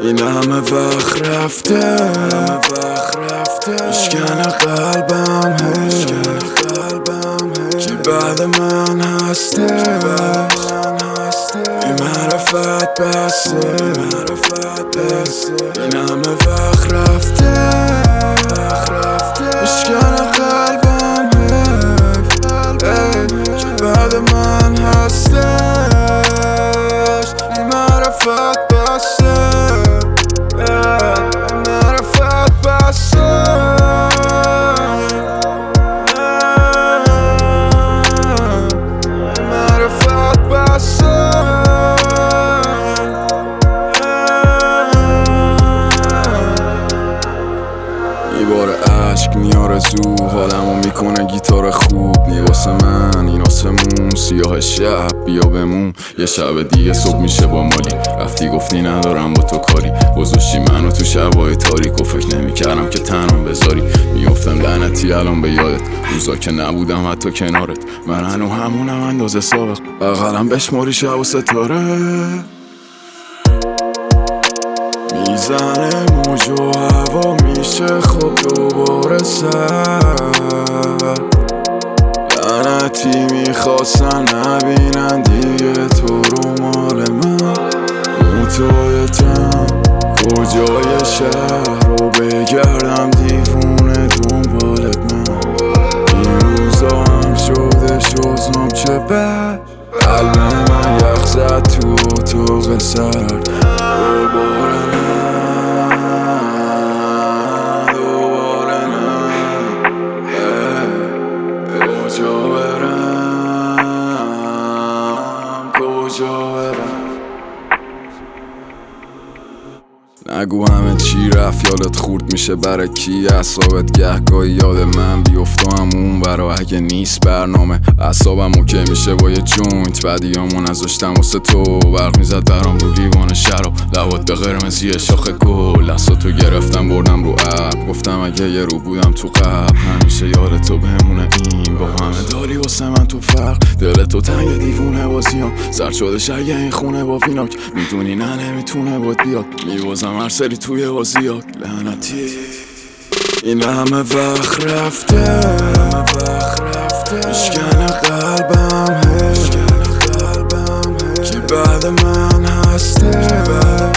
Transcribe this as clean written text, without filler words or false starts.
این همه وقت رفته اشکن قلبم کی بعد من هسته این معرفت بسته این همه وقت رفته اشکن قلبم کی بعد من هستش این معرفت بسته معرفت بسته معرفت بسته یه بار عشق میاره زو حالمو میکنه گیتار خوب نی واسه من این آسمون سیاه شب بیا بمون یه شب دیگه صبح میشه با مالی رفتی گفتی ندارم با تو کاری گذاشتی منو تو شبای تاریک و فکر نمیکردم که تنم بذاری میافتم لعنتی الان به یادت روزا که نبودم حتی کنارت من هنو همونم اندازه سابق بغلم بشماری شب و ستاره میزنه موج و هوا میشه خب دوباره سر لعنتی میخواستن نبینن دیگه تو رو مال من متویتم کجای شهر رو بگردم دیوونه دنبالت من این روزا هم شده شزم چه بد قلب من یخ زد تو اتاق سرد نگو همه چی رفت یادت خورد میشه برای کی اعصابت گهگاهی یاد من بیفتم اون برا اگه نیست برنامه اعصابم اوکی میشه با یه جوینت بعدیامو نذاشتم واسه تو برق میزد برام رو لیوان شراب لبات به قرمزی شاخ گل دستاتو گرفتم بردم رو ابر گفتم اگه یه رو بودم تو قبل همیشه یاد تو بمونه این با همه داری واسه من تو فرق دل تو تنگ دیوونه بازیام سرد شده شگه این خونه با ویناک میدونی نه نمیتونه بود بیاد میوازم هر سری توی بازیات لعنتی این همه وقت رفته اشکن قلبم کی بعد من هسته